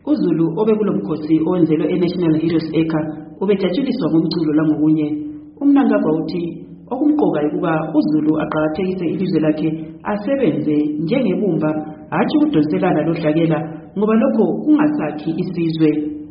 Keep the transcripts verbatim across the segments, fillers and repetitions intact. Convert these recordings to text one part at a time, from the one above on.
uZulu obekulomkhosi owenzelwe eNational Heroes Acre ubejatshuliswa ngomculo langokunye. Umnangagwa uthi okumqoka ukuba uZulu aqhakathekise ilizwe lakhe asebenze njengebumba hatshi ukudonselana lodlakela ngoba lokho kungasakhi isizwe.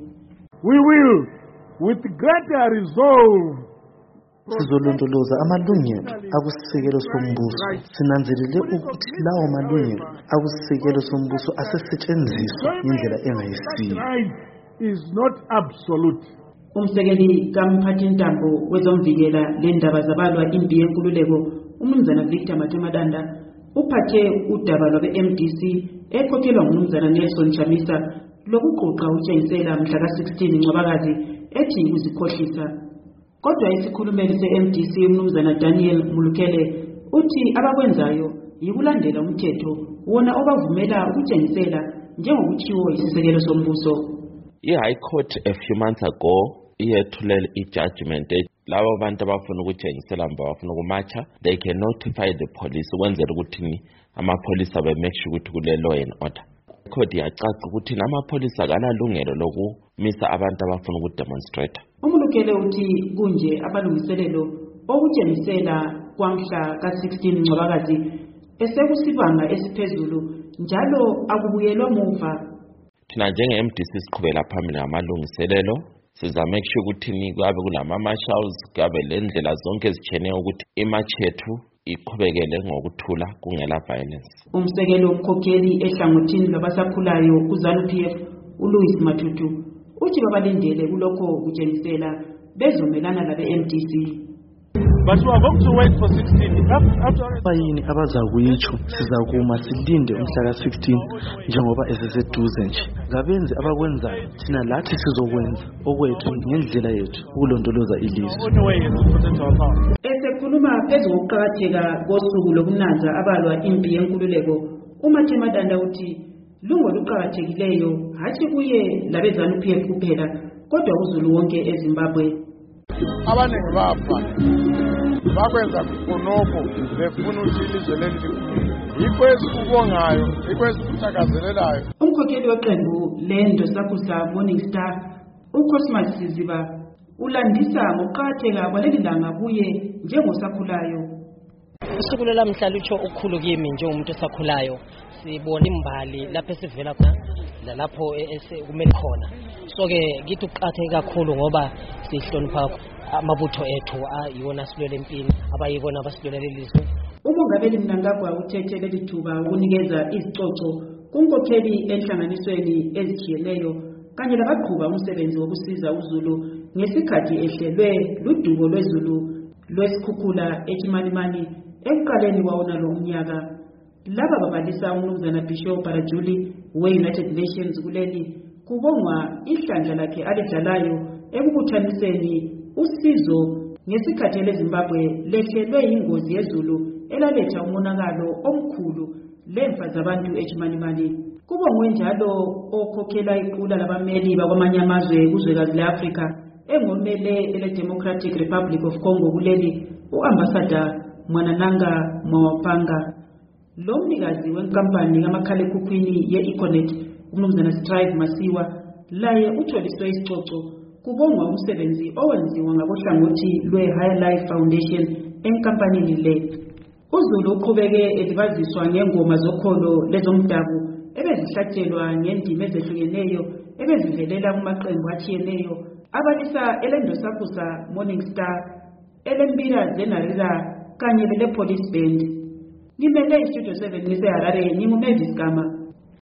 We will with greater resolve sizolondoloza amalungelo akusisekelo sombuso. Sinanzelele ukuthi lawo malungelo akusisekelo sombuso asesetshenziswa indlela engayisiyo. Is not absolute. Umsekeli kaMphathintambo wezomvikela lendaba zabalwa impi yenkululeko uMnumzana Victor Matemadanda uphathe udaba lwabe-M D C ekhokhelwa nguMnumzana Nelson Chamisa lokuqoqa utshengisela mhla ka sixteen Ncwabakazi ethi uzikhohlisa. Kodwa isikhulumeli se-M D C uMnumzana Daniel Mulukele uthi abakwenzayo yikulandela umthetho wona obavumela ukutshengisela njengokutshiwo isisekelo sombuso. I-High Court a few months ago iyethulela i-judgment labo abantu abafuna ukutshengisela mba bafuna ukumacha, they can notify the police ukwenzela ukuthi amapolisa be-make sure ukuthi kule law and order. Court yacaca ukuthi amapolisa akanalungelo lokumisa abantu abafuna ukudemonstrate. Umulukele uthi kunje abalungiselelo okutshengisela kwamhla ka sixteen Ncwabakazi esekusibanga esiphezulu njalo akubuyelwa muva. Thina njenge-M D C siqhubela phambili ngamalungiselelo, siza make sure ukuthi kwabe kulama marshals, kwabe lendlela zonke ezitshiyeneyo ukuthi imarch yethu iqhubekele ngokuthula kungela violence. Umsekelo umkhokheli ehlangothini lwabasakhulayo kuZANU-P F uLouis Matutu uthi babalindele kulokho kutshengisela bezomelana labe-M D C. But we are going to wait for sixteen. Bayini abazakuyitsho sizakuma silinde umhla ka sixteen njengoba eseseduze nje. Ngabenzi abakwenzayo thina lathi sizokwenza okwethu ngendlela yethu ukulondoloza ilizwe. Esekhuluma phezu kokuqakatheka kosuku lokunanza abalwa impi yenkululeko, uMathemadanda uthi lungo luqakathekileyo hatshi kuye labeZANU-P F kuphela kodwa uZulu wonke eZimbabwe. Abaningi bafa bakwenza khonokho befuna ukuthi ilizwe leli yikho esikubongayo, yikho esikuthakazelelayo. Umkhokheli weqembu leNdosakusa Morning Star uCosmas Siziba ulandisa ngokuqakatheka kwaleli langa kuye njengosakhulayo. Usuku lwamhla lutsho ukukhulu kimi njengomuntu osakhulayo. Sibona imbali lapho esivela khona lalapho kumele khona. So ke kithi uqakatheke kakhulu ngoba sihlonipha amabutho ethu ayona silwele empini abayibona abasilwela lelizwe. Umongameli Mnangagwa uthethe leli thuba ukunikeza izicoco kunkokheli enhlanganisweni ezitshiyeneyo kanye labaqhuba umsebenzi wokusiza uZulu ngesikhathi ehlelwe ludubo lweZulu lwesikhukhula eChimanimani ekuqaleni kwawona lo mnyaka. Laba babalisa uMnumzana Bishop Parajuli we-United Nations kuleli kubongwa ihlandla lakhe alidlalayo ekubuthaniseni usizo ngesikhathi leZimbabwe lehlelwe ingozi yezulu elaletha umonakalo omkhulu lemfa zabantu eChimanimani. Kubongwe njalo okhokhela iqula labameli bakwamanye amazwe kuzwekazi le-Afrika engomele ele-Democratic Republic of Congo kuleli u-Ambassador Mwanananga Mwawapanga. Lo mnikazi wenkampani kamakhalekhukhwini ye-Econet uMnumzana Strive Masiwa laye utholiswe isicoco kubongwa umsebenzi owenziwa ngabohlangothi lwe-High Life Foundation enkampanini le. uZulu uqhubeke elibaziswa ngengoma zokholo lezomdabu ebezihlatshelwa ngendima ezehlukeneyo ebezivelela kumaqembu atshiyeneyo abalisa elendosakusa Morning Star, elempira zenarira kanye lele police band. Ngimele iStudio seven ngiseHarare, nginguMavis Gama.